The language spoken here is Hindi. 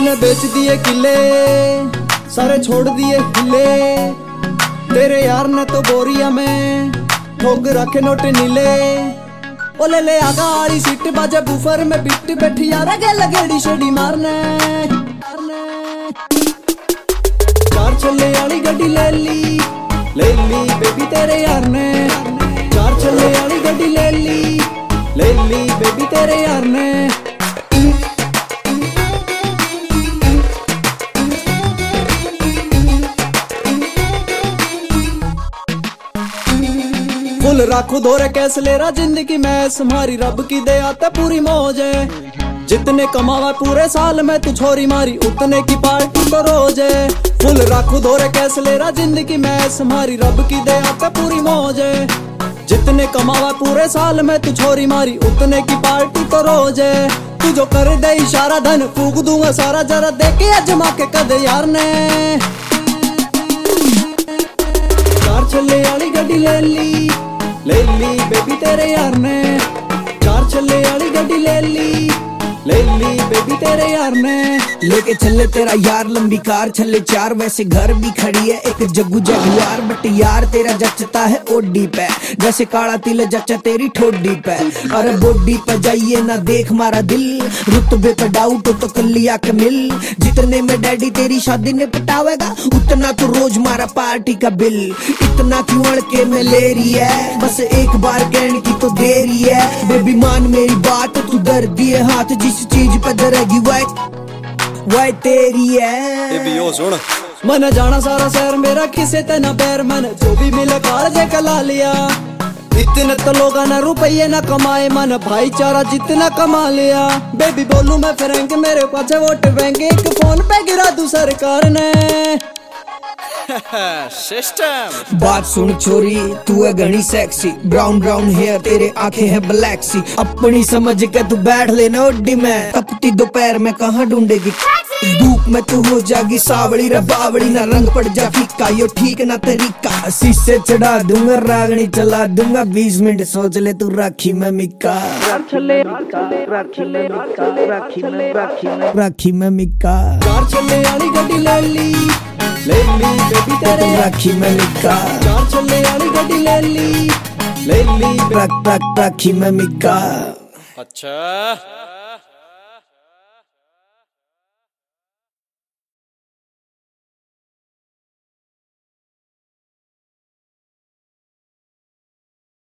तूने बेच दिए किले, सारे छोड़ दिए हिले। तेरे यार ने तो बोरिया में ठोक रखे नोट नीले। ओ ले आगा आड़ी सीट बाजे बुफर में बिट बैठी यार आगे लगेड़ी शेड़ी मारने। चार छल्ले वाली गड्डी ले ली बेबी तेरे यार ने। चार छल्ले वाली गड्डी ले ली बेबी तेरे यार ने। फुल राखू धोरे कैसे ले रहा जिंदगी में तुम्हारी रब की दया ते पूरी मौज है। जितने कमावा पूरे साल में तू छोरी मारी उतने की पार्टी तो रोज है। फुल राखू धोरे कैसे ले रहा जिंदगी में तुम्हारी रब की दया ते पूरी मौज है। जितने कमावा पूरे साल में तू छोरी मारी उतने की पार्टी तो रोज है। तू जो कर दे इशारा धन फूक दूंगा सारा जरा देखे अजमा के कद यार ने। चार छल्ले वाली गड्डी ले ली बेबी तेरे यार ने। चार छल्ले वाली गड्डी ले ली बेबी तेरे यार ने। लेके चले तेरा यार लंबी कार छल्ले चार वैसे घर भी खड़ी है एक जग्गू जगुआर। बट यार तेरा जचता है ओडी पे जैसे काला तिल जचा तेरी ठोडी पे। अरे बॉडी पे जाइए ना देख मारा दिल रुतबे पे डाउट तो कलिया के मिल। जितने में डैडी तेरी शादी ने पटावेगा उतना तो रोज मारा पार्टी का बिल। इतना क्यों अड़के में ले रही है बस एक बार कहने की तो देरी है। बेबी मान मेरी बात तू दर दिए हाथ जिस चीज पे डरेगी वह तेरी है। सुन मन जाना सारा शहर मेरा किसे तना पैर मन जो भी मिले कालजे कला लिया। इतने तो लोग न रुपये न कमाए मन भाईचारा जितना कमा लिया। बेबी बोलू मैं फ्रैंक मेरे पास वोट बैंक एक फोन पे गिरा दू सरकार ने। सिस्टम बात सुन छोरी तू है घनी सेक्सी ब्राउन हेयर तेरे आंखें हैं ब्लैक सी। अपनी समझ के तू बैठ लेना ओडी में तपती दोपहर में कहाँ ढूंढेगी। धूप में तू हो जागी सावड़ी रे बावड़ी ना रंग पड़ जा फीका यो ठीक ना तरीका। शीशे चढ़ा दूंगा रागनी चला दूंगा 20 मिनट सोच ले तू राखी में मिक्का। राखी में मिक्का। चार छल्ले वाली गड्डी ले ली बेबी तेरे राखी में मिक्का। चार छल्ले वाली गड्डी ले ली राखी में मिक्का। अच्छा।